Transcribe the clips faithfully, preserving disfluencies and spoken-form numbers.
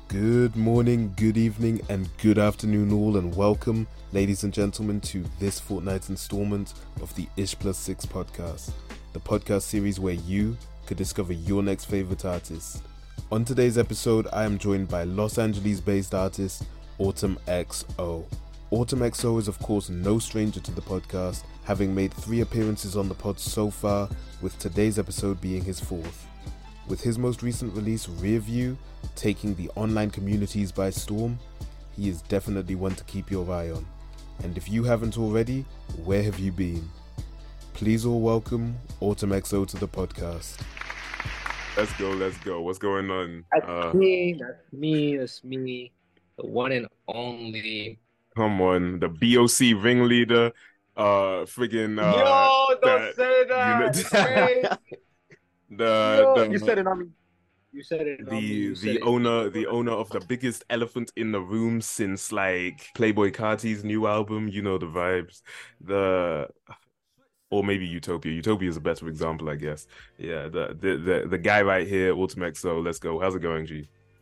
Good morning, good evening, and good afternoon all, and welcome, ladies and gentlemen, to this fortnight's installment of the Ish Plus Six podcast, the podcast series where you could discover your next favorite artist. On today's episode, I am joined by Los Angeles-based artist Autumn X O. Autumn X O is of course no stranger to the podcast, having made three appearances on the pod so far, with today's episode being his fourth. With his most recent release, Rearview, taking the online communities by storm, he is definitely one to keep your eye on. And if you haven't already, where have you been? Please all welcome Autumn X O to the podcast. Let's go, let's go. What's going on? That's Uh, me, that's me, that's me, the one and only. come on, the B O C ringleader, uh, friggin' uh, Yo, don't that- say that. you know- Wait. the Yo, the you said it on me. You said it on me. the You said the it. owner the owner of the biggest elephant in the room since like Playboy Carti's new album. You know the vibes. The or maybe Utopia. Utopia is a better example, I guess. Yeah, the the the, the guy right here, Autumn X O. Let's go. How's it going, G?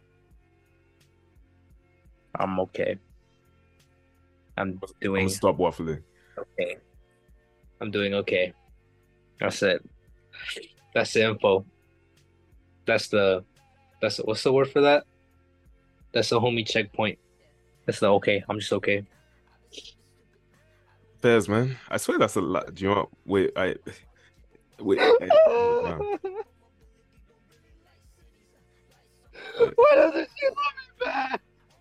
I'm okay. I'm I'm doing gonna stop waffling. okay. I'm doing okay. That's it. That's the info. That's the, that's what's the word for that? That's the homie checkpoint. That's the okay. I'm just okay. Fairs, man. I swear that's a lot. Do you know what? Wait, I wait. I, no. Why doesn't she love me back?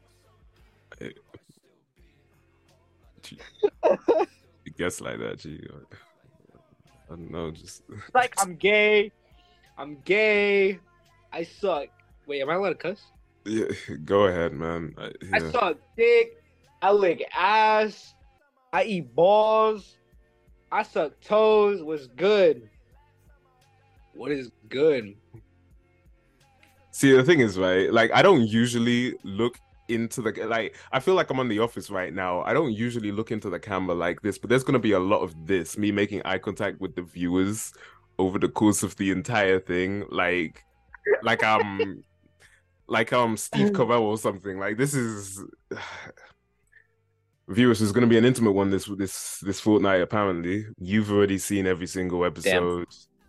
It gets like that, G. I don't know, just Like I'm gay. I'm gay. I suck. Wait, am I allowed to cuss? yeah, go ahead, man. I, I yeah. suck dick. I lick ass. I eat balls. I suck toes. What's good? What is good? See, the thing is, right? Like, I don't usually look into the like. I feel like I'm on The Office right now. I don't usually look into the camera like this, but there's gonna be a lot of this. Me making eye contact with the viewers over the course of the entire thing, like, like um, like um, Steve Carell or something. Like, this is. Viewers, there's going to be an intimate one this this this fortnight. Apparently, you've already seen every single episode.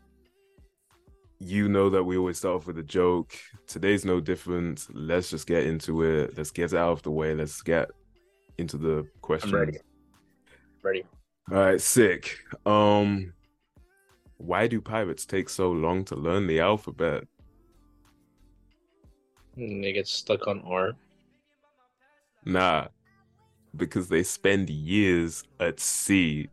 You know that we always start off with a joke. Today's no different. Let's just get into it. Let's get it out of the way. Let's get into the questions. I'm ready. Ready. All right, sick. Um, why do pirates take so long to learn the alphabet? They get stuck on R. Nah, because they spend years at sea.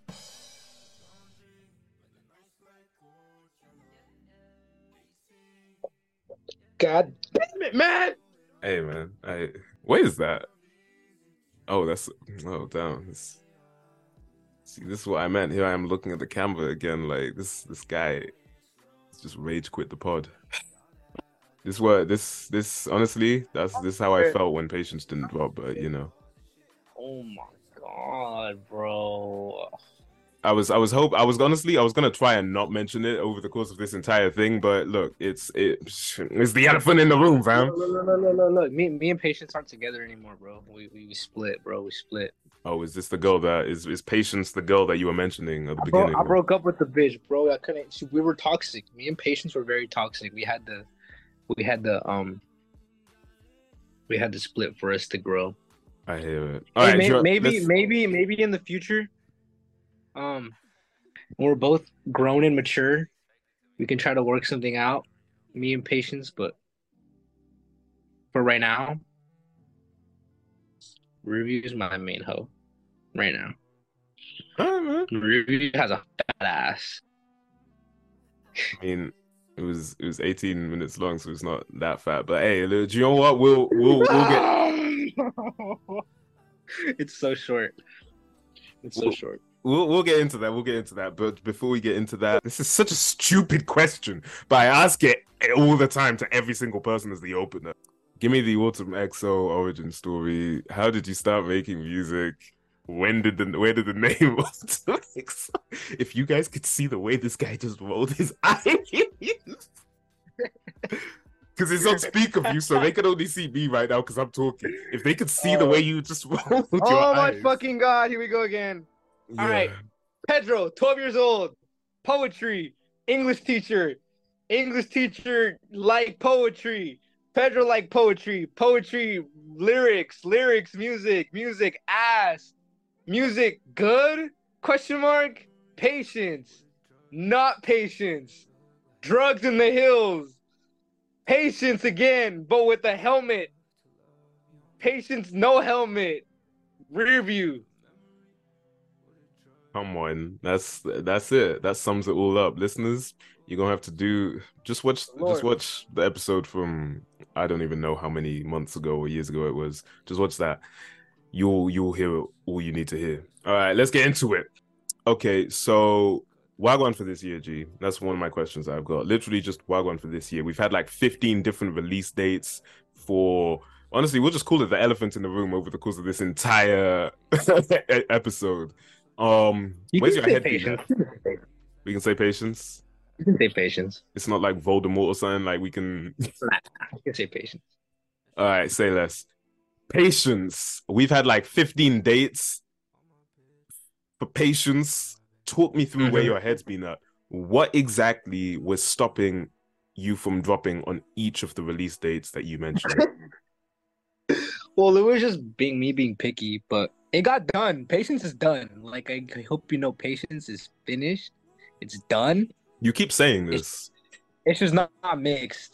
God damn it, man! Hey man, I what is that? Oh, that's oh damn. This, see, this is what I meant. Here I am looking at the camera again. Like this, this guy just rage quit the pod. This what this this honestly, that's this is how I felt when Patience didn't drop. But you know, Oh my god, bro. I was I was hope I was honestly I was gonna try and not mention it over the course of this entire thing. But look, it's it, it's the elephant in the room, fam. No, no, no, no, no, no. Me, me and Patience aren't together anymore, bro. We, we, we split, bro. We split. Oh, is this the girl that is is Patience the girl that you were mentioning at the Bro, beginning? I broke up with the bitch, bro. I couldn't. She, we were toxic. Me and Patience were very toxic. We had the, we had the um, we had to split for us to grow. I hear it. Hey, All right, may- Joe, maybe, let's- maybe, maybe in the future, um, when we're both grown and mature, we can try to work something out, me and Patience. But for right now, Review is my main hoe. Right now, All right, man. Review has a fat ass. I mean, it was it was eighteen minutes long, so it's not that fat. But hey, do you know what? We'll we'll we'll get It's so short. It's so Well- short. we'll we'll get into that. We'll get into that. But before we get into that, this is such a stupid question, but I ask it all the time to every single person as the opener. Give me the Autumn X O origin story. How did you start making music? When did the where did the name Autumn X O? If you guys could see the way this guy just rolled his eyes. Because it's on speakerview, so they can only see me right now because I'm talking. If they could see the way you just rolled your Oh my eyes. fucking god, here we go again. Yeah. All right. Pedro, twelve years old, poetry, English teacher, English teacher like poetry. Pedro like poetry, poetry, lyrics, lyrics, music, music, ass, music, good? Question mark. Patience, not patience. Drugs in the hills. Patience again, but with a helmet. Patience, no helmet. Rear view. Come on, that's that's it. That sums it all up, listeners. You're gonna have to do just watch Lord. just watch the episode from I don't even know how many months ago or years ago it was. Just watch that. You'll you'll hear all you need to hear. All right, let's get into it. Okay, so Wagwan for this year, G. That's one of my questions I've got. Literally just Wagwan for this year. We've had like fifteen different release dates for. Honestly, we'll just call it the elephant in the room over the course of this entire episode. Um, You where's can your say head been patience. at? We can say patience. You can say patience. It's not like Voldemort or something. Like we can. Nah, you can say patience. All right, say less. Patience. We've had like fifteen dates. For patience, talk me through Mm-hmm. where your head's been at. What exactly was stopping you from dropping on each of the release dates that you mentioned? Well, it was just being me being picky, but it got done. Patience is done. Like I, I hope you know, patience is finished. It's done. You keep saying this. It's just not, not mixed,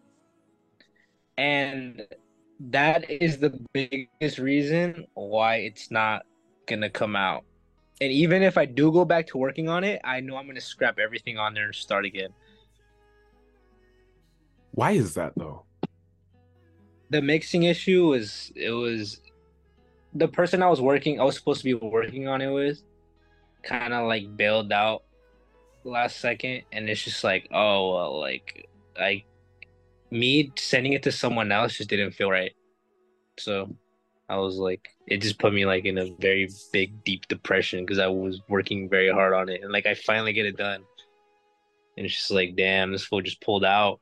and that is the biggest reason why it's not gonna come out. And even if I do go back to working on it, I know I'm gonna scrap everything on there and start again. Why is that though? The mixing issue was it was the person I was working I was supposed to be working on it with kind of like bailed out last second, and it's just like, oh well, like I me sending it to someone else just didn't feel right. So I was like, it just put me like in a very big deep depression because I was working very hard on it, and like I finally get it done, and it's just like, damn, this fool just pulled out.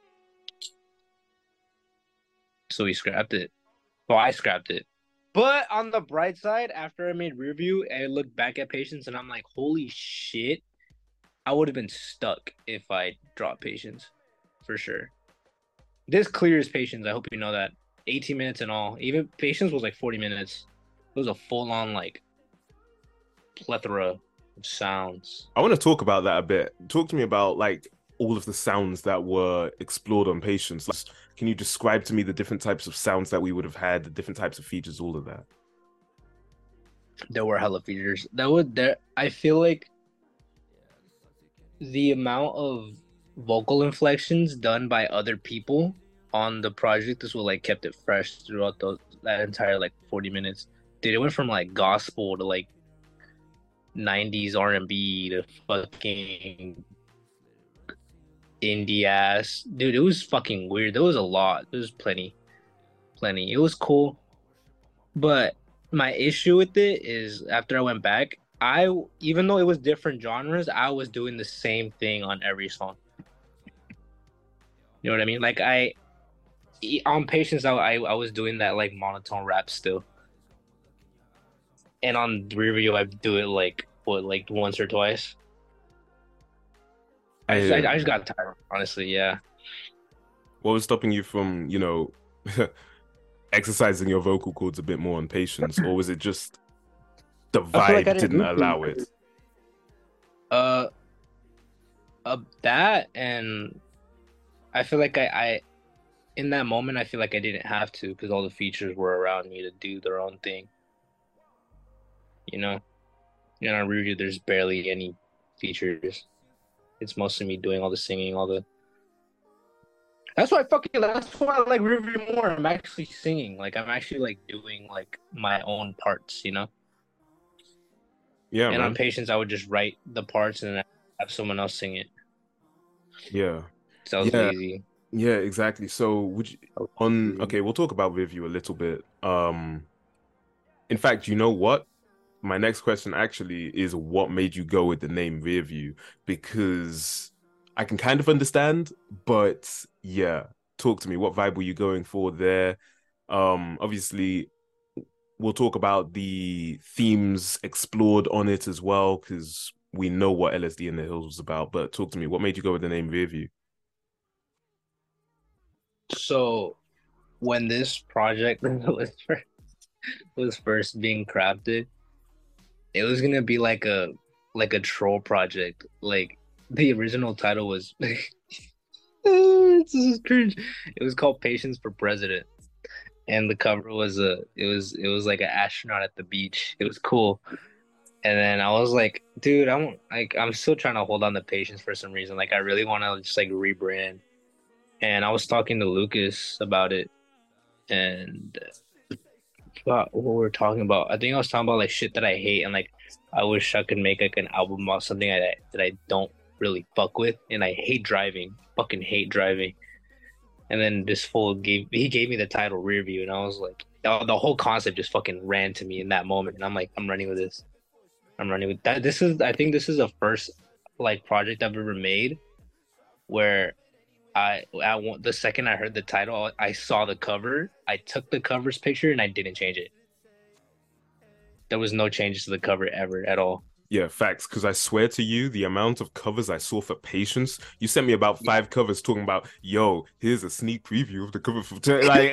So we scrapped it. Well, I scrapped it. But on the bright side, After I made review, I looked back at Patience and I'm like, holy shit, I would have been stuck if I dropped Patience, for sure. This clears Patience. I hope you know that. eighteen minutes in all. Even Patience was like forty minutes. It was a full-on like plethora of sounds. I want to talk about that a bit. Talk to me about like all of the sounds that were explored on Patience. Like, can you describe to me the different types of sounds that we would have had, the different types of features, all of that? There were hella features. That would there. I feel like the amount of vocal inflections done by other people on the project is what like kept it fresh throughout those that entire like forty minutes. Dude, it went from like gospel to like nineties R and B to fucking indie ass. Dude, it was fucking weird. There was a lot. There was plenty. Plenty. It was cool. But my issue with it is after I went back, I even though it was different genres, I was doing the same thing on every song. You know what I mean? Like I on Patience, I I, I was doing that like monotone rap still. And on review, I do it like what, like once or twice. I just, I, I just got tired, honestly. Yeah. What was stopping you from, you know, exercising your vocal cords a bit more on Patience, or was it just the I feel vibe like I didn't didn't need to. allow it? Uh, uh, that and I feel like I, I, in that moment, I feel like I didn't have to because all the features were around me to do their own thing. You know, and on review, there's barely any features. It's mostly me doing all the singing, all the. That's why I fucking. That's why I like review more. I'm actually singing. Like I'm actually like doing like my own parts. You know. Yeah, And man. on Patience, I would just write the parts and then have someone else sing it. Yeah. So I was Yeah. lazy. Yeah, exactly. So would you on okay, we'll talk about review a little bit. Um in fact, you know what? My next question actually is what made you go with the name Rearview? Because I can kind of understand, but yeah, talk to me. What vibe were you going for there? Um, obviously, we'll talk about the themes explored on it as well, because we know what L S D in the Hills was about. But talk to me. What made you go with the name Rearview? So when this project was first, was first being crafted, it was gonna be like a like a troll project. Like the original title was this is cringe. It was called Patience for President. And the cover was a it was it was like an astronaut at the beach. It was cool. And then I was like, dude, I'm like I'm still trying to hold on to Patience for some reason. Like I really want to just like rebrand. And I was talking to Lucas about it, and what we were talking about. I think I was talking about like shit that I hate, and like I wish I could make like an album about something I, that I don't really fuck with, and I hate driving, fucking hate driving. And then this fool gave he gave me the title Rear View, and I was like, the, the whole concept just fucking ran to me in that moment, and I'm like, I'm running with this. I'm running with that. This is I think this is the first like project I've ever made where I, I the second I heard the title, I saw the cover, I took the cover's picture, and I didn't change it. There was no changes to the cover ever at all. Yeah, facts. Because I swear to you, the amount of covers I saw for Patience, you sent me about five yeah. covers talking about, yo, here's a sneak preview of the cover for like.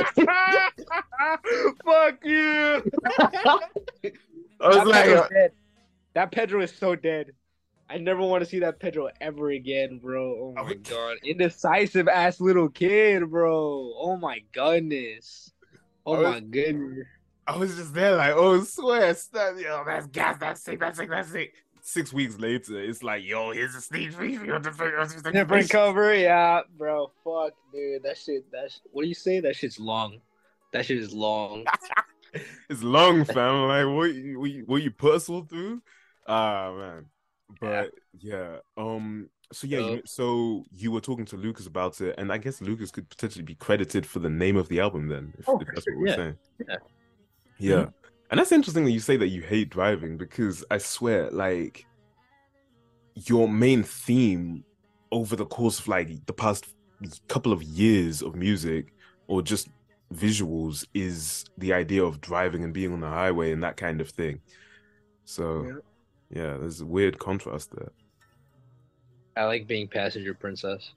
Fuck you. I was that like, Pedro's dead. That Pedro is so dead. I never want to see that Pedro ever again, bro. Oh my god, indecisive ass little kid, bro. Oh my goodness. Oh was, my goodness. I was just there like, oh, swear, stop, yo, that's gas, that's sick, that's sick, that's sick. Six weeks later, it's like, yo, here's a sneak preview of the different cover, yeah, bro. Fuck, dude, that shit. That sh- what do you say? That shit's long. That shit is long. It's long, fam. Like, what, what, you, what you puzzle through? Ah, man. But yeah, um, so yeah, you, so you were talking to Lucas about it, and I guess Lucas could potentially be credited for the name of the album then, if, oh, if that's sure. what we're yeah. saying. Yeah. Yeah. Mm-hmm. And that's interesting that you say that you hate driving, because I swear, like, your main theme over the course of like the past couple of years of music or just visuals is the idea of driving and being on the highway and that kind of thing. So yeah. Yeah, there's a weird contrast there. I like being passenger princess.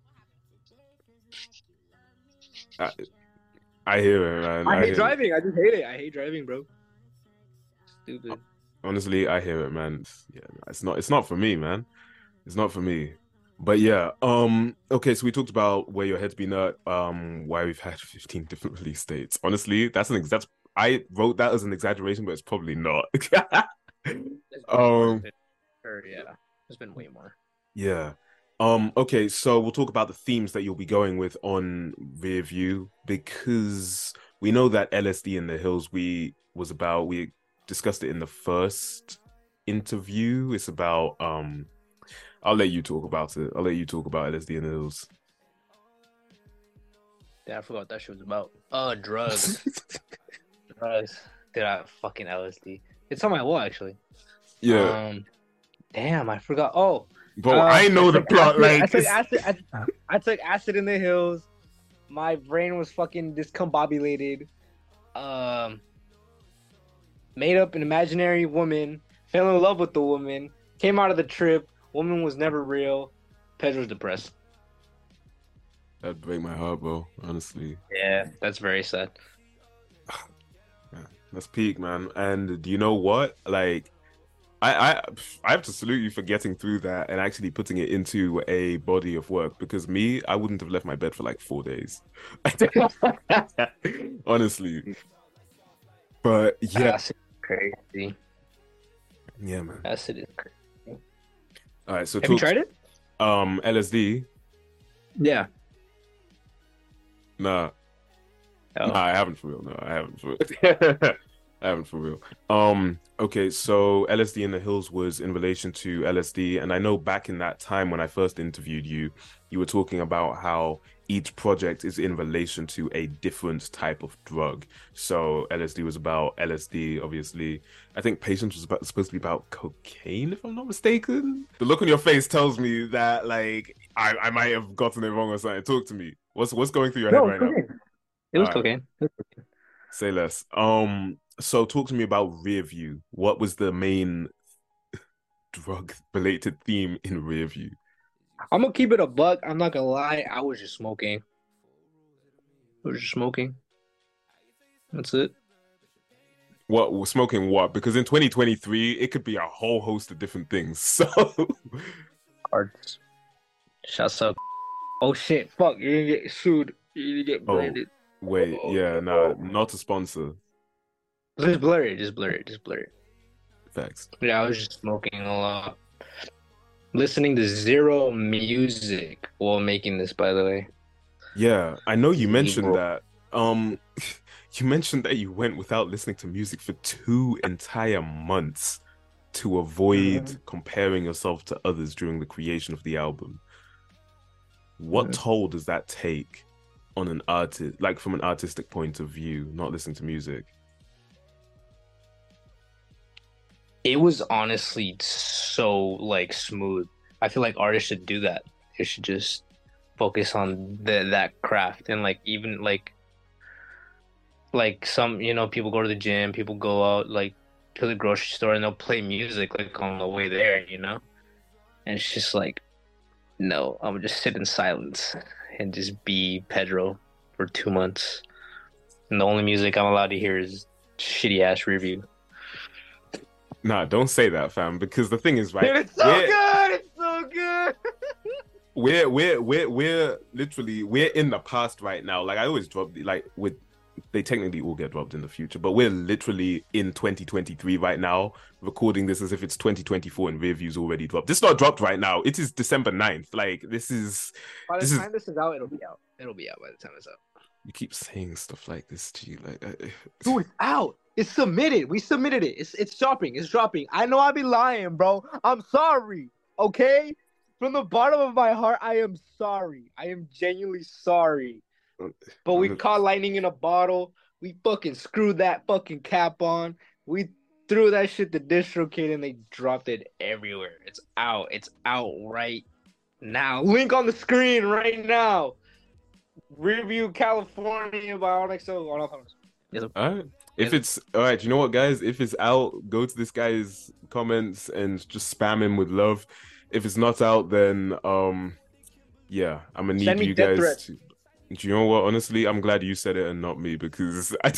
I, I hear it, man. I, I hate driving. It. I just hate it. I hate driving, bro. Stupid. Honestly, I hear it, man. Yeah, it's not. It's not for me, man. It's not for me. But yeah. Um. Okay, so we talked about where your head's been at. Um. Why we've had fifteen different release dates. Honestly, that's an that's. I wrote that as an exaggeration, but it's probably not. um. Or, yeah, there's been way more. Yeah. Um. Okay, so we'll talk about the themes that you'll be going with on Rear View, because we know that L S D in the Hills we was about. We discussed it in the first interview. It's about. Um. I'll let you talk about it. I'll let you talk about L S D in the Hills. Yeah, I forgot what that shit was about. Oh, drugs. drugs. Dude, I fucking L S D. It's on my wall, actually. Yeah. Um, damn, I forgot. Oh. Bro, uh, I know I the plot. Acid, like I took acid. I, I took acid in the hills. My brain was fucking discombobulated. Um, made up an imaginary woman. Fell in love with the woman. Came out of the trip. Woman was never real. Pedro's depressed. That'd break my heart, bro. Honestly. Yeah, that's very sad. Yeah, that's peak, man. And do you know what? Like, I, I, I have to salute you for getting through that and actually putting it into a body of work. Because me, I wouldn't have left my bed for like four days. Honestly. But yeah, Acid is crazy. Yeah, man. Acid is crazy. All right, so have talk, you tried it? Um, L S D. Yeah. Nah. Oh. Nah, I haven't for real. No, I haven't for real. I haven't for real. Um, okay, so L S D in the Hills was in relation to L S D, and I know back in that time when I first interviewed you, you were talking about how each project is in relation to a different type of drug. So L S D was about L S D, obviously. I think Patience was about, supposed to be about cocaine, if I'm not mistaken. The look on your face tells me that, like, I, I might have gotten it wrong or something. Talk to me. What's what's going through your No, head it's right now? cocaine. It All was right, cocaine. say less. Um, so talk to me about Rear View. What was the main drug-related theme in Rear View? I'm gonna keep it a buck. I'm not gonna lie. I was just smoking. I was just smoking. That's it. What smoking what? Because in twenty twenty-three, it could be a whole host of different things. So Cards. Shouts out. Oh shit! Fuck! You're gonna get sued. You're gonna get Oh, branded. wait, yeah, nah, not a sponsor. Just blur it. Just blur it. Just blur it. Facts. Yeah, I was just smoking a lot. Listening to zero music while making this, by the way. Yeah, I know you mentioned Evil. that. Um, you mentioned that you went without listening to music for two entire months to avoid Mhm. comparing yourself to others during the creation of the album. What Mhm. toll does that take on an artist, like from an artistic point of view, not listening to music? It was honestly so like smooth. I feel like artists should do that. They should just focus on the, that craft and like even like like some you know people go to the gym, people go out like to the grocery store and they'll play music like on the way there, you know? And it's just like no, I'm gonna just sit in silence and just be Pedro for two months. And the only music I'm allowed to hear is shitty ass review. Nah, don't say that, fam, because the thing is, right? Dude, it's so we're, good. It's so good. we're we're we're we're literally we're in the past right now. Like I always drop like with they technically all get dropped in the future, but we're literally in twenty twenty-three right now, recording this as if it's twenty twenty-four and Rear View's already dropped. This is not dropped right now. It is December ninth. Like this is By the this is time this is out, it'll be out. It'll be out by the time it's out. you keep saying stuff like this, G. Like I, Dude, it's out. It's submitted. We submitted it. It's it's dropping. It's dropping. I know I be lying, bro. I'm sorry. Okay? From the bottom of my heart, I am sorry. I am genuinely sorry. But we I'm- caught lightning in a bottle. We fucking screwed that fucking cap on. We threw that shit to DistroKid and they dropped it everywhere. It's out. It's out right now. Link on the screen right now. Review California by Onyx. Oh, on all thumbs. all right. If it's all right, you know what, guys? If it's out, go to this guy's comments and just spam him with love. If it's not out, then um, yeah, I'm gonna need Send me you death guys threats. to. Do you know what? Honestly, I'm glad you said it and not me because I.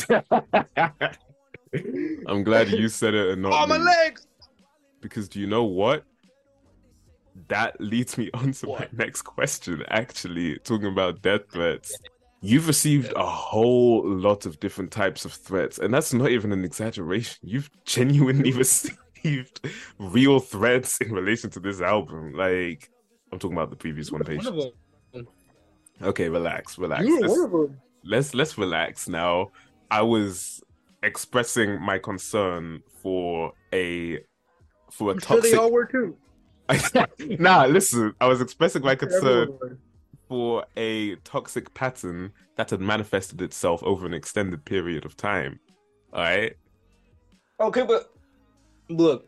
I'm glad you said it and not Oh, my me legs! because do you know what? That leads me on to my What? next question. Actually, talking about death threats. You've received a whole lot of different types of threats, and that's not even an exaggeration. You've genuinely received real threats in relation to this album. Like, I'm talking about the previous one, One of Patience. them. Okay, relax, relax. You were Let's, one of them. let's let's relax now. I was expressing my concern for a for a I'm sure toxic. they all were too. Nah, listen. I was expressing my concern Everyone was. for a toxic pattern that had manifested itself over an extended period of time. All right. Okay, but look,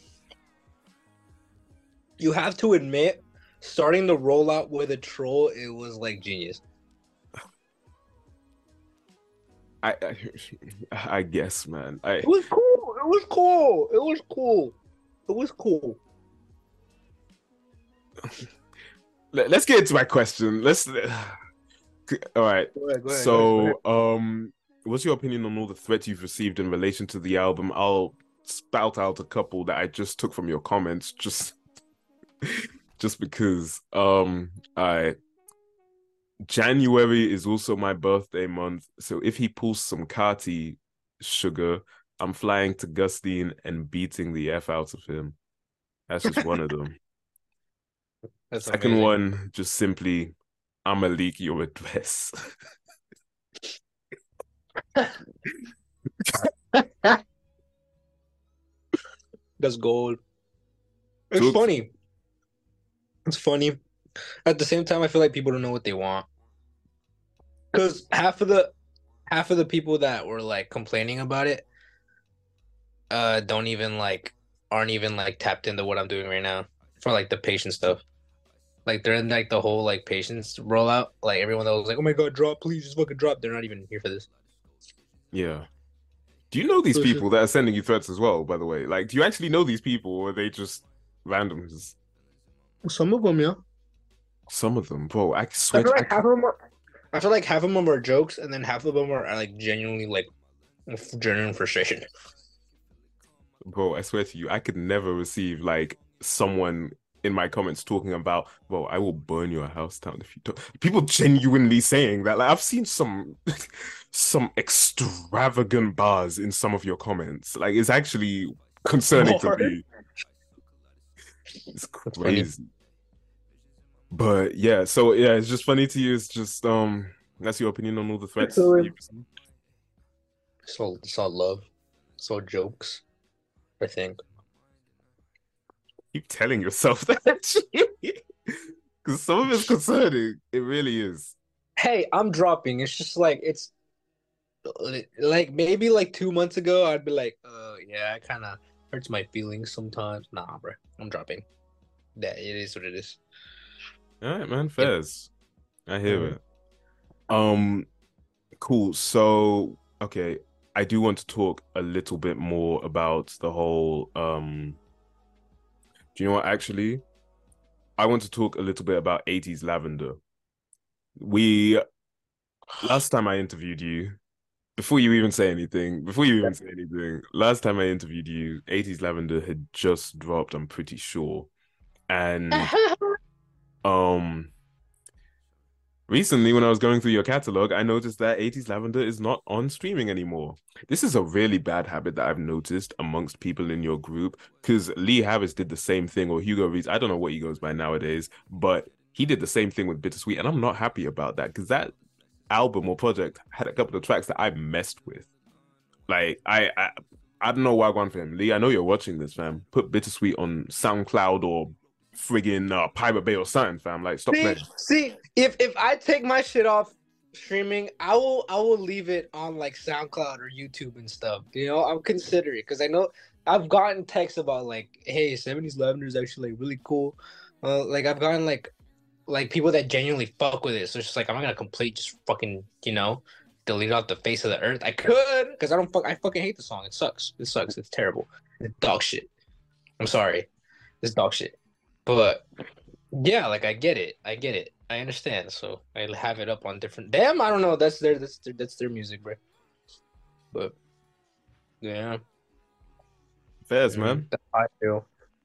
you have to admit, starting the rollout with a troll, it was like genius. I, I, I guess, man. I It was cool. It was cool. It was cool. It was cool. let, us get into my question. Let's. All right. Go ahead, go ahead, go So, ahead, um, what's your opinion on all the threats you've received in relation to the album? I'll spout out a couple that I just took from your comments, just, just because. Um, I. January is also my birthday month, so if he pulls some Carti sugar, I'm flying to Gustine and beating the F out of him. That's just one of them. That's Second amazing. one, just simply, I'ma leak your address. That's gold. It's Toots. funny. It's funny. At the same time, I feel like people don't know what they want. Because half of the half of the people that were like complaining about it uh don't even like aren't even like tapped into what I'm doing right now for like the patient stuff. Like they're in like the whole like patience rollout. Like everyone that was like, "Oh my god, drop, please, just fucking drop." They're not even here for this. Yeah. Do you know these So it's just people that are sending you threats as well, by the way? Like, do you actually know these people or are they just randoms? some of them, yeah. Some of them, bro. I I swear feel to, I, like half of them are. I feel like half of them are jokes, and then half of them are, are like genuinely like genuine frustration. bro, I swear to you, I could never receive like someone in my comments talking about, bro, I will burn your house down if you don't. People genuinely saying that. Like, I've seen some some extravagant bars in some of your comments. Like, it's actually concerning to Lord. me. It's That's funny. crazy. But yeah, so yeah, it's just funny to you. It's just um, that's your opinion on all the threats So, you've received? It's all, it's all love. It's all jokes, I think. Keep telling yourself that, because some of it's concerning. It really is. Hey, I'm dropping. It's just like it's like maybe like two months ago, I'd be like, uh, yeah, it kind of hurts my feelings sometimes. Nah, bro, I'm dropping. That it is what it is. All right, man. Fairs. I hear Mhm. it. Um, cool. So, okay, I do want to talk a little bit more about the whole. Um, do you know what? Actually, I want to talk a little bit about eighties Lavender. We last time I interviewed you, before you even say anything, before you even say anything, last time I interviewed you, eighties Lavender had just dropped. I'm pretty sure, and um. Recently, when I was going through your catalog, I noticed that eighties Lavender is not on streaming anymore. This is a really bad habit that I've noticed amongst people in your group, because Lee Harris did the same thing, or Hugo Reeds. I don't know what he goes by nowadays, but he did the same thing with Bittersweet, and I'm not happy about that because that album or project had a couple of tracks that I messed with. Like I, I, I don't know why I gone for him, Lee. I know you're watching this, fam. Put Bittersweet on SoundCloud or friggin' uh, Pirate Bay or something, fam. Like, stop See, playing. see, if if I take my shit off streaming, I will I will leave it on like SoundCloud or YouTube and stuff. You know, I'm considering because I know I've gotten texts about like, hey, seventies Lavender is actually like really cool. Uh, like I've gotten like like people that genuinely fuck with it. So it's just like I'm not gonna complete just fucking you know delete it off the face of the earth. I could because I don't fuck I fucking hate the song. It sucks. It sucks. It's terrible. It's dog shit. I'm sorry. It's dog shit. But yeah, like I get it. I get it. I understand. So I have it up on different. Damn, I don't know. That's their that's their, that's their music, bro. But yeah, Fairs, mm, man. that's how I feel.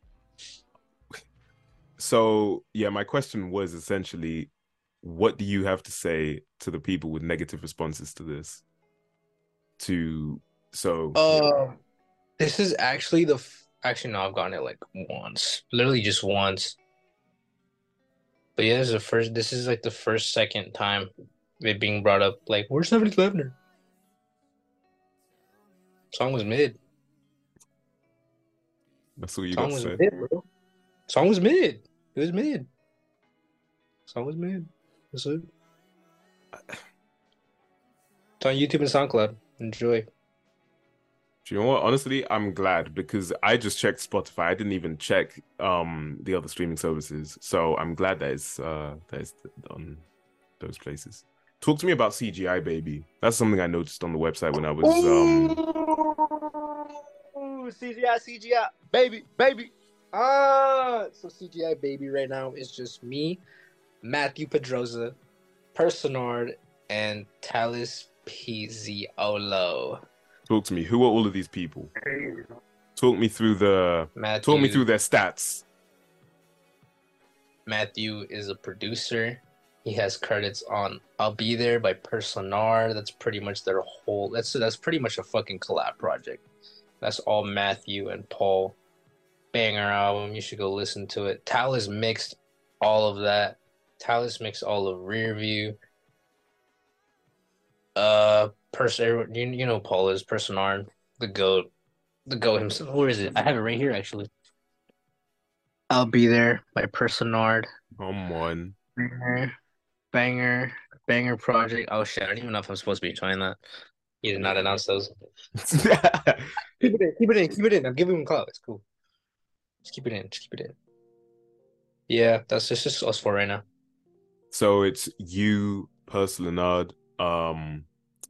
So, yeah, my question was essentially, what do you have to say to the people with negative responses to this? To so Uh, this is actually the f- actually no, I've gotten it like once, literally just once. But yeah, this is the first. This is like the first second time it being brought up. Like, where's seventies Lavender? Song was mid. that's all you Song got to was say. mid, bro. Song was mid. It was mid. Song was mid. That's it. It's on YouTube and SoundCloud. Enjoy. Do you know what? Honestly, I'm glad because I just checked Spotify. I didn't even check um the other streaming services. So I'm glad that it's uh that it's on those places. Talk to me about C G I, baby. That's something I noticed on the website when I was um Ooh, C G I, C G I, baby, baby. Ah, So C G I Baby right now is just me, Matthew Pedroza, Personard, and Talis Pizziolo. talk to me. Who are all of these people? Talk me through the Matthew, talk me through their stats. Matthew is a producer. He has credits on "I'll Be There" by Personard. That's pretty much their whole. That's that's pretty much a fucking collab project. That's all Matthew and Paul. Banger album. You should go listen to it. Talis mixed all of that. Talis mixed all of Rearview. Uh, person, you, you know Paul is Personard, the goat, the goat himself. Where is it? I have it right here actually. "I'll Be There" by Personard. Come on. Banger, banger, banger project. Oh shit! I don't even know if I'm supposed to be trying that. He did not announce those. keep it in, keep it in, keep it in. I'm giving him clout. It's cool. Just keep it in. Just keep it in. Yeah, that's just, just us four right now. So it's you, Purse Leonard, um,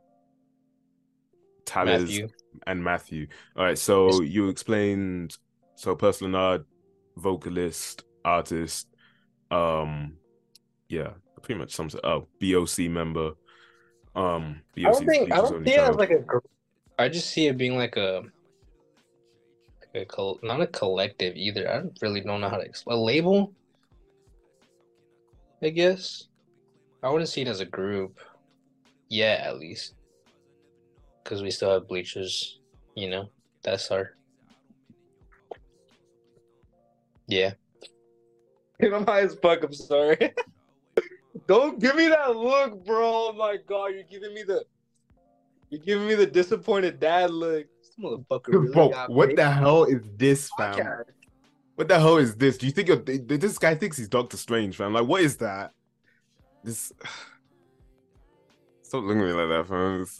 Tales, Matthew. and Matthew. All right, so you explained so Purse Leonard, vocalist, artist, um, yeah, pretty much sums it up. B O C member. Um, I don't B O C's think I Bleachers don't only see it as child. like a group. I just see it being like a, a col not a collective either. I don't really don't know how to explain. A label, I guess. I wouldn't see it as a group. Yeah, at least. Because we still have bleachers, you know. That's our yeah. I'm high as fuck. I'm sorry. Don't give me that look, bro. Oh my god, you're giving me the you're giving me the disappointed dad look. This motherfucker really Bro, got what paid. the hell is this, fam? Podcast. What the hell is this? Do you think you're, this guy thinks he's Doctor Strange, fam? Like, what is that? This. Stop looking at me like that, fam. This...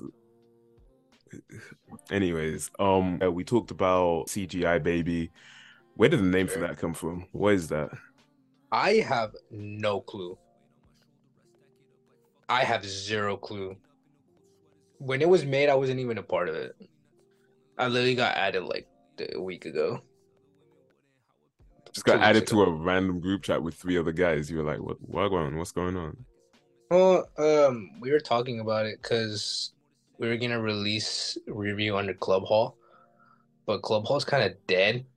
Anyways, um, we talked about C G I Baby. Where did the name for that come from? What is that? I have no clue. I have zero clue. When it was made, I wasn't even a part of it. I literally got added like a week ago. Just got Two weeks added ago. to a random group chat with three other guys. You were like, "What? What going on? What's going on?" Well, um, we were talking about it because we were gonna release review under Club Hall, but Club Hall's kind of dead.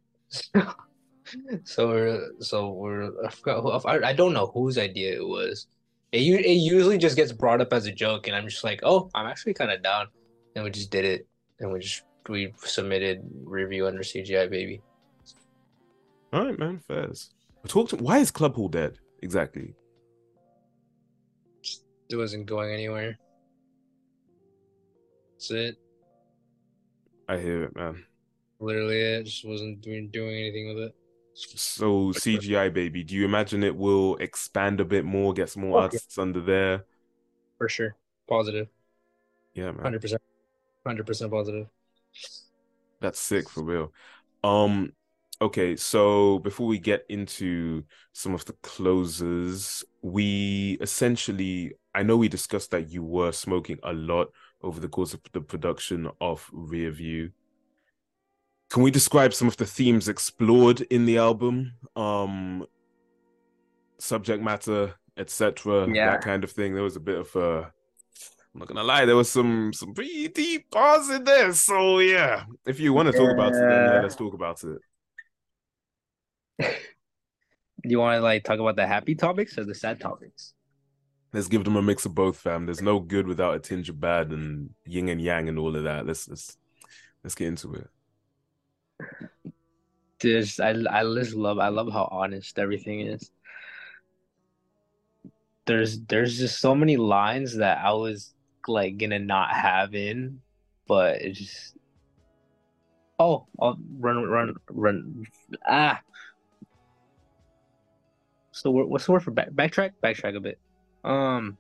So we're so we're I forgot who I, I don't know whose idea it was. It u- it usually just gets brought up as a joke, and I'm just like, oh, I'm actually kind of down, and we just did it, and we just we submitted review under C G I Baby. All right, man. Fairs. Talk to. Why is Club Hall dead? Exactly. It wasn't going anywhere. That's it. I hear it, man. Literally, it just wasn't doing doing anything with it. So C G I Baby, do you imagine it will expand a bit more, get some more Oh, yeah. artists under there? For sure, positive, Yeah, man. hundred percent, hundred percent positive. That's sick for real. Um, okay, so before we get into some of the closers, we essentially, I know we discussed that you were smoking a lot over the course of the production of Rear View. Can we describe some of the themes explored in the album? Um, subject matter, et cetera. Yeah. That kind of thing. There was a bit of a, I'm not gonna lie, there was some some pretty deep bars in there. So yeah, if you want to talk about it, then yeah, let's talk about it. Do you want to like talk about the happy topics or the sad topics? Let's give them a mix of both, fam. There's no good without a tinge of bad and yin and yang and all of that. Let's let's let's get into it. Just I I just love I love how honest everything is. There's there's just so many lines that I was like gonna not have in, but it just oh I'll run run run ah. So what's the word for back backtrack? Backtrack a bit. Um,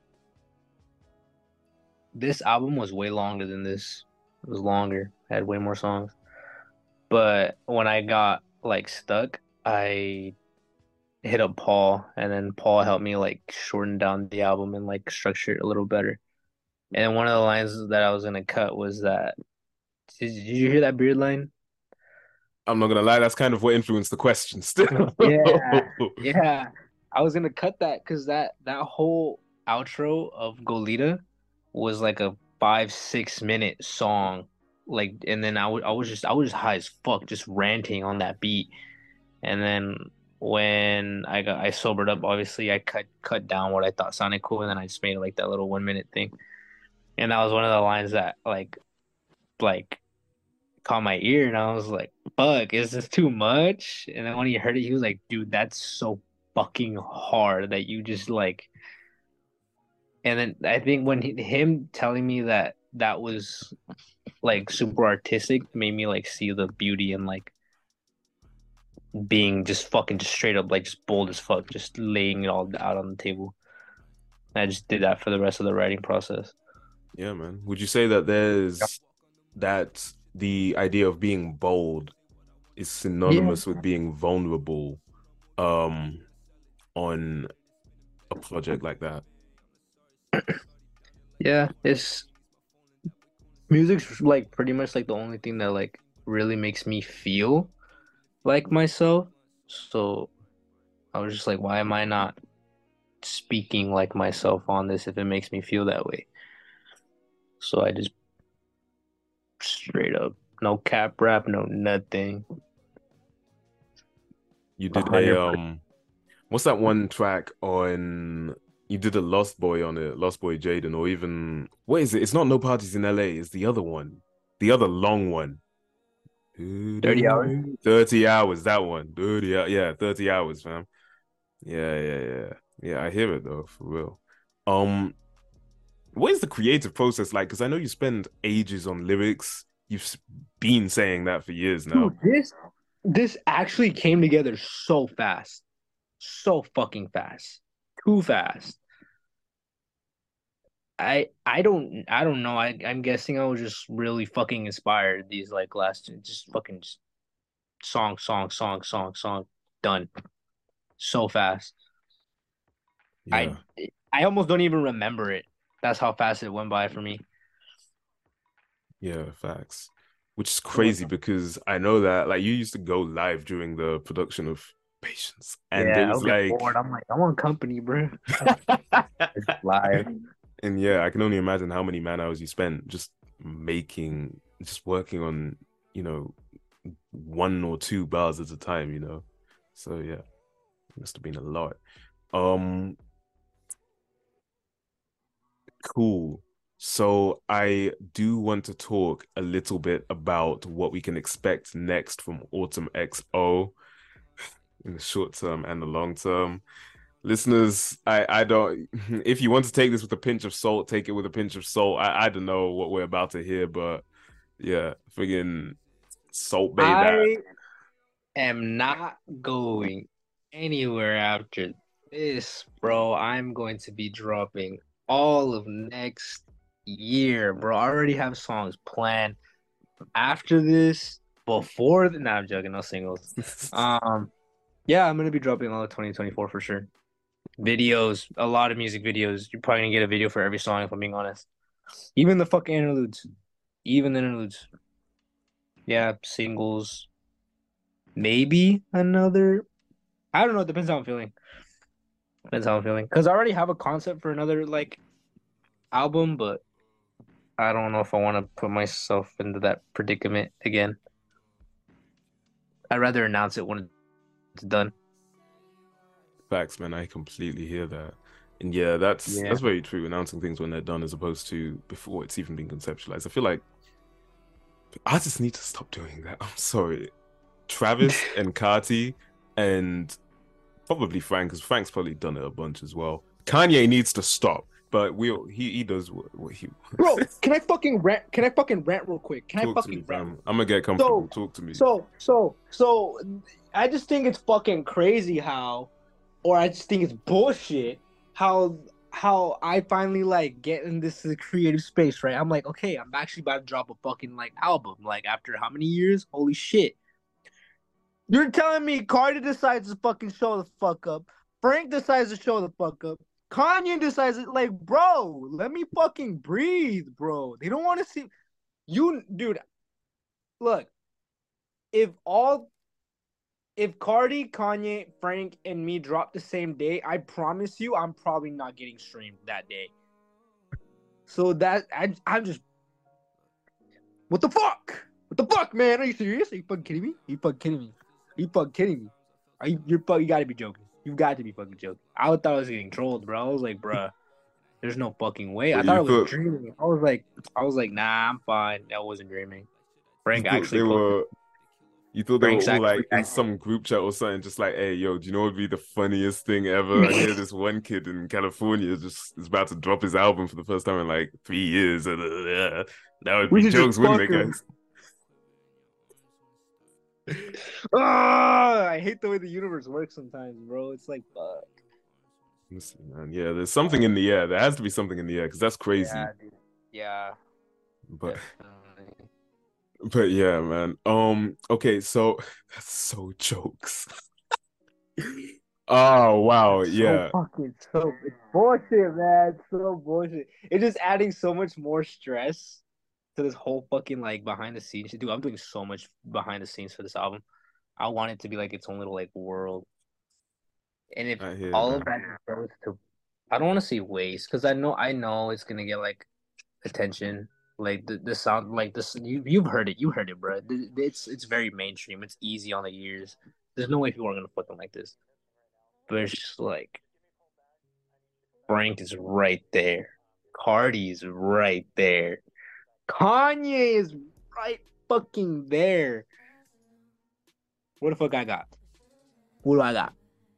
this album was way longer than this. It was longer, had way more songs. But when I got like stuck, I hit up Paul, and then Paul helped me like shorten down the album and like structure it a little better. And one of the lines that I was gonna cut was that. Did, did you hear that beard line? I'm not gonna lie, that's kind of what influenced the question still. Yeah, yeah. I was gonna cut that because that that whole outro of Golita was like a five six minute song, like, and then I would I was just I was just high as fuck, just ranting on that beat, and then when I got I sobered up, obviously I cut cut down what I thought sounded cool, and then I just made it like that little one minute thing, and that was one of the lines that like like caught my ear, and I was like, "Fuck, is this too much?" And then when he heard it, he was like, "Dude, that's so fucking hard that you just like." And then I think when he, him telling me that that was like super artistic made me like see the beauty in like being just fucking just straight up like just bold as fuck, just laying it all out on the table. And I just did that for the rest of the writing process. Yeah, man. Would you say that there's that the idea of being bold is synonymous Yeah. with being vulnerable? Um, on a project like that? Yeah, it's music's like pretty much like the only thing that like really makes me feel like myself. So I was just like, why am I not speaking like myself on this if it makes me feel that way? So I just straight up, no cap rap, no nothing. You did one hundred a percent. um, what's that one track on? You did a Lost Boy on it, Lost Boy Jaden, or even what is it? It's not No Parties in L A. It's the other one, the other long one. thirty hours. thirty hours, that one. thirty, yeah, thirty hours, fam. Yeah, yeah, yeah. Yeah, I hear it though, for real. Um, what is the creative process like? Because I know you spend ages on lyrics. You've s- been saying that for years now. Dude, this this actually came together so fast. So fucking fast. Too fast. I I don't I don't know. I I'm guessing I was just really fucking inspired these like last just fucking just song song song song song done so fast. I Yeah, I almost don't even remember it. That's how fast it went by for me. yeah, facts. Which is crazy because I know that like you used to go live during the production of Patience, and it Yeah, was I'll get like bored. I'm like, I want company, bro. Live. and yeah, I can only imagine how many man hours you spent just making, just working on, you know, one or two bars at a time, you know. So yeah, it must have been a lot. Um, cool. So I do want to talk a little bit about what we can expect next from Autumn X O in the short term and the long term. Listeners, I I don't. If you want to take this with a pinch of salt, take it with a pinch of salt. I I don't know what we're about to hear, but yeah, friggin' Salt Bay that. I am not going anywhere after this, bro. I'm going to be dropping all of next year, bro. I already have songs planned after this, before the, nah, I'm joking, no singles. Um, yeah, I'm gonna be dropping all of twenty twenty-four for sure. Videos, a lot of music videos. You're probably gonna get a video for every song if I'm being honest. Even the fucking interludes. Even the interludes. Yeah, singles. Maybe another. I don't know. It depends how I'm feeling. Depends how I'm feeling. Because I already have a concept for another like album, but I don't know if I want to put myself into that predicament again. I'd rather announce it when it's done. Facts, man. I completely hear that. And yeah, that's Yeah. that's very true. Announcing things when they're done as opposed to before it's even been conceptualized. I feel like I just need to stop doing that. I'm sorry. Travis and Carti and probably Frank, because Frank's probably done it a bunch as well. Kanye needs to stop, but we he he does what, what he Bro, can I fucking rant? Can I fucking rant real quick? Can I talk to me, fucking rant? fam. I'm gonna get comfortable. Talk to me. So, so, so, I just think it's fucking crazy how, or I just think it's bullshit how, how I finally like get in this creative space, right? I'm like, okay, I'm actually about to drop a fucking like album, like after how many years? Holy shit! You're telling me Cardi decides to fucking show the fuck up, Frank decides to show the fuck up, Kanye decides to, like, bro, let me fucking breathe, bro. They don't want to see you, dude. Look, if all if Cardi, Kanye, Frank, and me drop the same day, I promise you, I'm probably not getting streamed that day. So that I, I'm just, what the fuck? What the fuck, man? Are you serious? Are you fucking kidding me? Are you fucking kidding me? Are you fucking kidding me? Are you? You're fucking. You gotta be joking. You've got to be fucking joking. I thought I was getting trolled, bro. I was like, bruh, there's no fucking way. I But thought you I was thought dreaming. I was like, I was like, nah, I'm fine. I wasn't dreaming. you Frank thought actually they posted. were you thought they were Frank's all actually. like in some group chat or something, just like, hey, yo, do you know what would be the funniest thing ever? I hear this one kid in California just is about to drop his album for the first time in like three years. And, uh, yeah, that would We be should just jokes, wouldn't fuck it, him. guys? Ah, I hate the way the universe works sometimes, bro. It's like, fuck. Listen, man, yeah, there's something in the air. There has to be something in the air because that's crazy. Yeah, dude. Yeah. But Definitely. but yeah, man. Um, okay, so that's so jokes. Oh wow, It's so yeah. fucking so it's bullshit, man. It's so bullshit. It's just adding so much more stress to this whole fucking like behind the scenes shit. Dude, I'm doing so much behind the scenes for this album. I want it to be like its own little like world. And if I hear it, all of man. that goes to, I don't want to say waste because I know I know it's gonna get like attention. Like the, the sound, like this, you you've heard it, you heard it, bro. It's it's very mainstream. It's easy on the ears. There's no way people are gonna put them like this. But it's just like Frank is right there, Cardi is right there, Kanye is right fucking there. What the fuck I got? What do I got?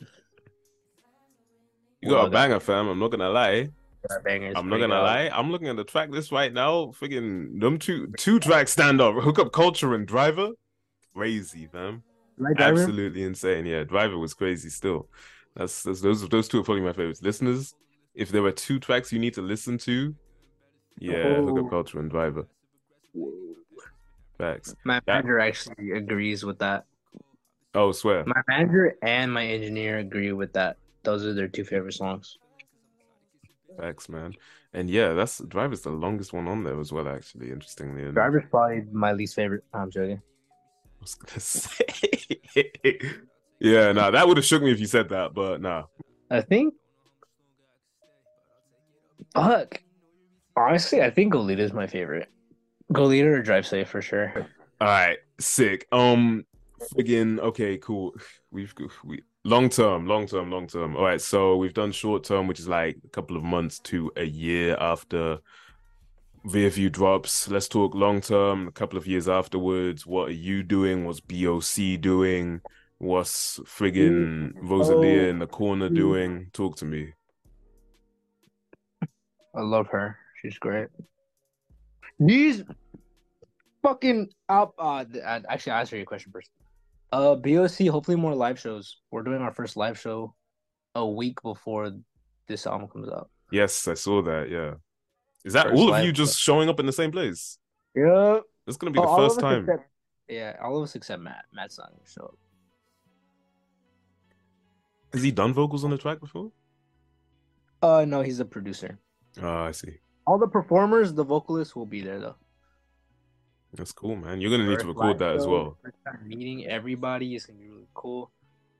You What got do a I got? banger, fam. I'm not gonna lie. Bangers. I'm not There you gonna go. lie. I'm looking at the track list right now. Freaking them two two tracks stand up. Hook Up Culture and Driver. Crazy, fam. Right, Driver? Absolutely insane. Yeah, Driver was crazy still. That's, that's those those two are probably my favorites. Listeners, if there were two tracks you need to listen to, yeah, Hook Up Oh. Culture and Driver. Facts. My That- manager actually agrees with that. Oh, swear. My manager and my engineer agree with that. Those are their two favorite songs. Facts, man. And yeah, that's Driver's the longest one on there as well, actually, interestingly enough. Driver's probably my least favorite. I'm joking. I was gonna say. Yeah, nah, that would have shook me if you said that, but nah. I think. Fuck. Honestly, I think Goleta is my favorite. Goleta or Drive Safe for sure. All right, sick. Um, friggin' okay, cool. We've we long term, long term, long term. All right, so we've done short term, which is like a couple of months to a year after Rearview drops. Let's talk long term, a couple of years afterwards. What are you doing? What's B O C doing? What's friggin' Rosalia in the corner doing? Talk to me. I love her. She's great. These fucking up. Uh, th- uh, actually, I'll answer your question first. Uh, B O C. Hopefully, more live shows. We're doing our first live show a week before this album comes out. Yes, I saw that. Yeah, is that First all of live you just showing up in the same place? Yeah. That's gonna be the all first of us time. Except, yeah, all of us except Matt. Matt's not gonna show up. Has he done vocals on the track before? Uh, no, he's a producer. Oh, I see. All the performers, the vocalists will be there though. That's cool, man. You're gonna need to First record live that as show, well. first time meeting everybody is gonna be really cool.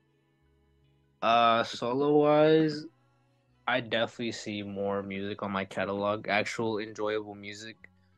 Uh, solo wise, I definitely see more music on my catalog. Actual enjoyable music,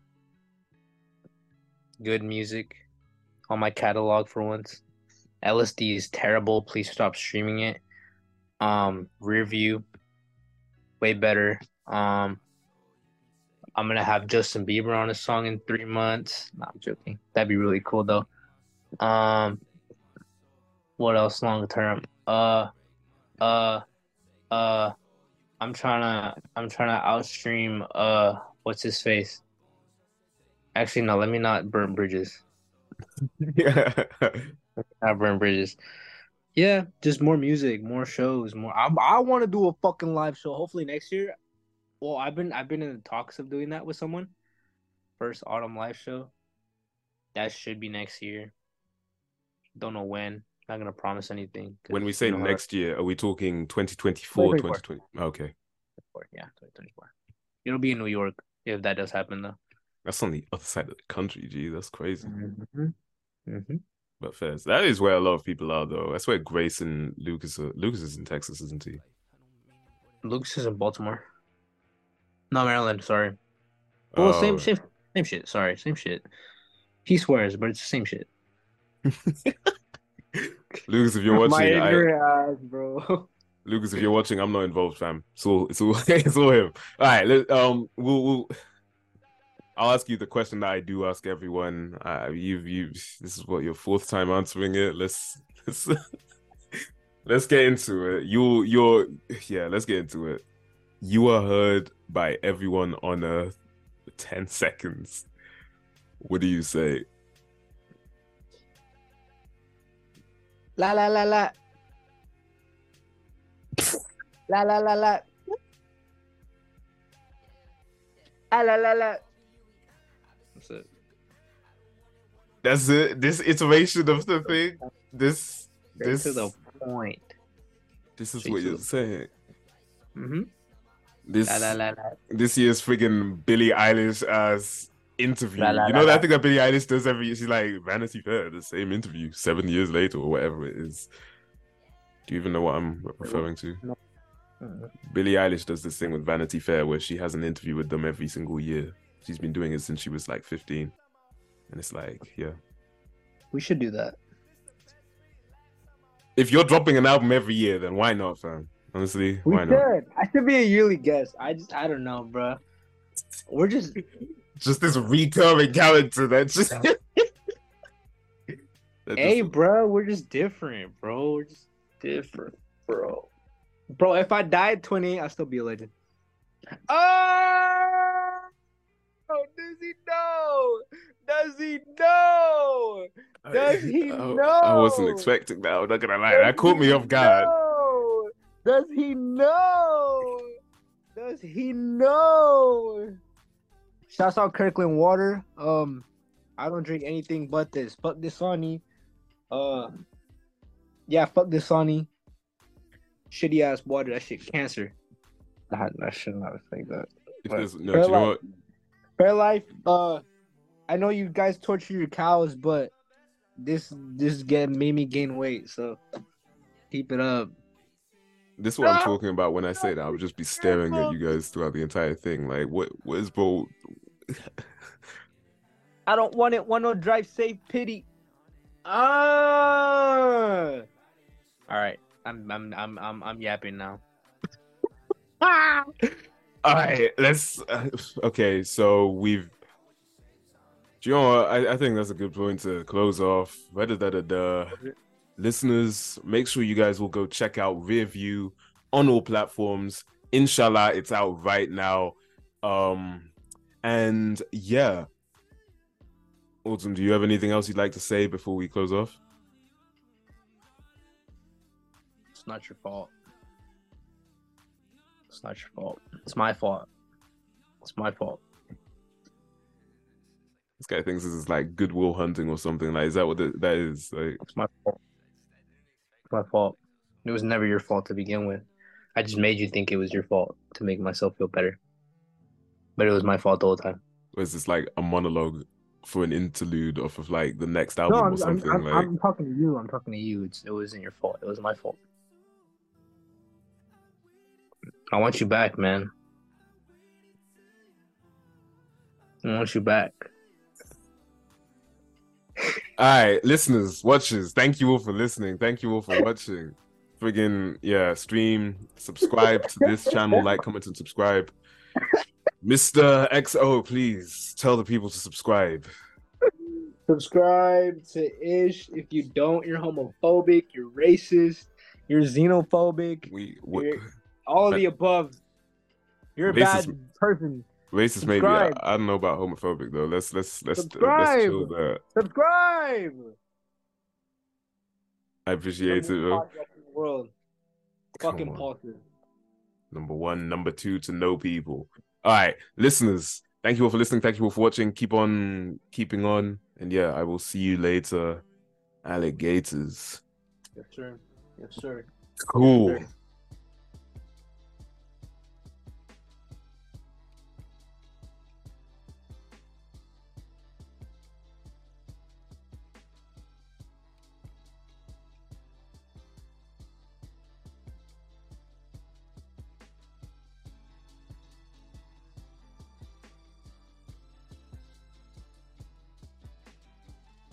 good music on my catalog for once. L S D is terrible. Please stop streaming it. Um, Rearview, way better. Um, I'm gonna have Justin Bieber on a song in three months. No, I'm joking. That'd be really cool though. Um, what else long term? Uh, uh, uh, I'm trying to I'm trying to outstream. Uh, what's his face? Actually, no. Let me not burn bridges. Yeah. Not burn bridges. Yeah, just more music, more shows, more. I I want to do a fucking live show. Hopefully next year. Well, I've been I've been in the talks of doing that with someone. First autumn live show. That should be next year. Don't know when. Not gonna promise anything. When we say you know how next year, are we talking twenty twenty-four, twenty twenty twenty? Okay. that- Yeah, twenty twenty-four. It'll be in New York if that does happen though. That's on the other side of the country, G. That's crazy. Mm-hmm. Mm-hmm. But fairs. That is where a lot of people are, though. That's where Grace and Lucas are. Lucas is in Texas, isn't he? Lucas is in Baltimore. No, Maryland. Sorry. Well, same, Oh. same, same shit. Sorry, same shit. He swears, but it's the same shit. Lucas, if you're watching, My I, ignorant ass, bro. Lucas, if you're watching, I'm not involved, fam. It's all, it's all, it's all him. All right, let, um, we'll, we'll, I'll ask you the question that I do ask everyone. Uh, you've, you, this is what your fourth time answering it. Let's, let's, let's get into it. You, you're, yeah, let's get into it. You are heard by everyone on Earth for ten seconds. What do you say? La la la la. La la la la. Ah, la la la. That's it. That's it. This iteration of the thing. This, Straight this. to the point. This is Straight what to you're the- saying. Mm-hmm. This La, la, la, la. this year's friggin' Billie Eilish as interview. La, la, you la, know that la. thing that Billie Eilish does every year? She's like Vanity Fair, the same interview seven years later or whatever it is. Do you even know what I'm referring to? No. Mm. Billie Eilish does this thing with Vanity Fair where she has an interview with them every single year. She's been doing it since she was like fifteen. And it's like, yeah. We should do that. If you're dropping an album every year, then why not, fam? Honestly, We why not? should. I should be a yearly guest. I just, I don't know, bro. We're just. Just this recurring character that just. that Hey, just- bro, we're just different, bro. We're just different, bro. Bro, if I died at twenty-eight, I'll still be a legend. Oh, does he know? Does he know? Does he I, know? I wasn't expecting that. I'm not gonna lie. That caught me off guard. No. Does he know? Does he know? Shouts out Kirkland Water. Um, I don't drink anything but this. Fuck this Sonny. Uh, yeah, fuck this Sonny. Shitty ass water. That shit cancer. I, I should not think that. If But- there's, no, do you know what? Fairlife. Uh, I know you guys torture your cows, but this this get made me gain weight. So keep it up. This is what I'm talking about when I say that. I would just be staring at you guys throughout the entire thing. Like, what? What is bro? I don't want it. Want no drive safe pity. Ah. All right, I'm I'm I'm I'm I'm yapping now. All right, let's. Uh, okay, so we've. Do you know what? I, I think that's a good point to close off. Da, da, da, da. Listeners, make sure you guys will go check out Rear View on all platforms. Inshallah, it's out right now. Um, and yeah. Autumn, do you have anything else you'd like to say before we close off? It's not your fault. It's not your fault. It's my fault. It's my fault. This guy thinks this is like Goodwill Hunting or something. Like, is that what the, that is? Like, It's my fault. It's my fault. It was never your fault to begin with. I just made you think it was your fault to make myself feel better. But it was my fault the whole time. was this like a monologue for an interlude off of like the next No, album I'm, or I'm, something? I'm, like, I'm talking to you. I'm talking to you. It's, it wasn't your fault. It was my fault. I want you back, man. I want you back. all right, listeners, watchers, thank you all for listening. Thank you all for watching. Friggin' yeah, stream, subscribe to this channel, like, comment, and subscribe. Mister X O, please tell the people to subscribe. Subscribe to Ish. If you don't, you're homophobic, you're racist, you're xenophobic, We what, You're- all of the above. You're a Racist- bad person. racist maybe. I, subscribe. I don't know about homophobic though. Let's let's let's Subscribe. let's chill that. Subscribe. I appreciate it Number though. one podcast in the world. Come Fucking on. Paulson. Number one, number two, to know people. All right, listeners, thank you all for listening. Thank you all for watching. Keep on keeping on. And yeah, I will see you later. Alligators. Yes, sir. Yes, sir. Cool. Yes, sir.